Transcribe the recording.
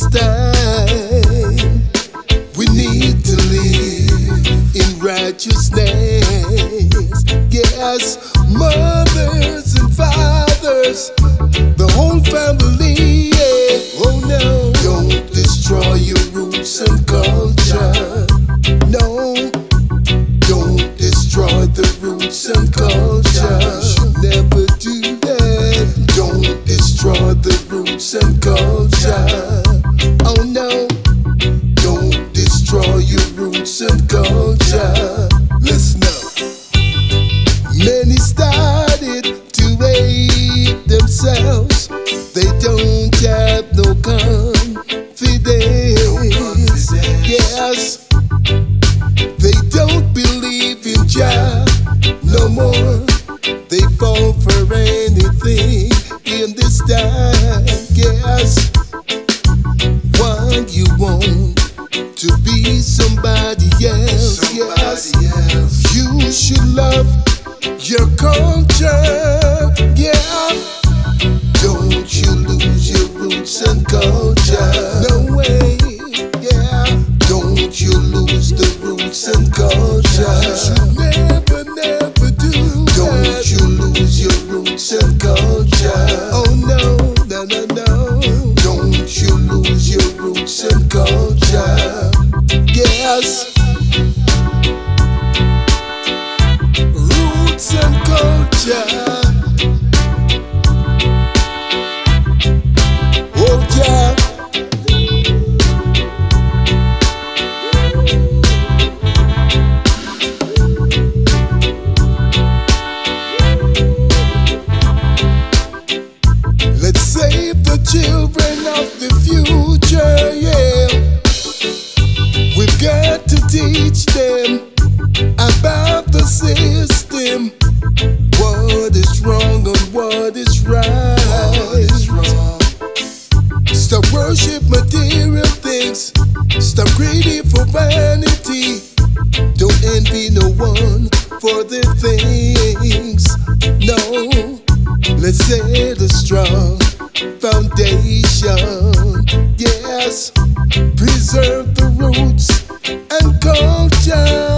time, we need to live in righteousness. Yes, mothers and fathers, the whole family. Yeah. Oh no, don't destroy your roots and culture. No, don't destroy the roots and culture. Should never do that. Don't destroy the roots and culture. Oh no, don't destroy your roots and culture. Listen up. Many started to hate themselves. They don't have no confidence. Yes, they don't believe in Jah no more. They fall for anything in this time. Yes, why you want to be somebody else? Yes, you should love your culture. Yeah, don't you lose your roots and culture. No way. Yeah, don't you lose the roots and culture. You should never, never do that. Don't you lose your roots and culture. Oh no, no, no, no. Don't you lose your roots and culture. Yes, roots and culture. Oh yeah. Let's save the children of the future, yeah. We've got to teach them about the system. What is wrong and what is right. Stop worship material things. Stop greedy for vanity. Don't envy no one for their things. No, let's set a strong foundation. Yes, preserve the roots and culture.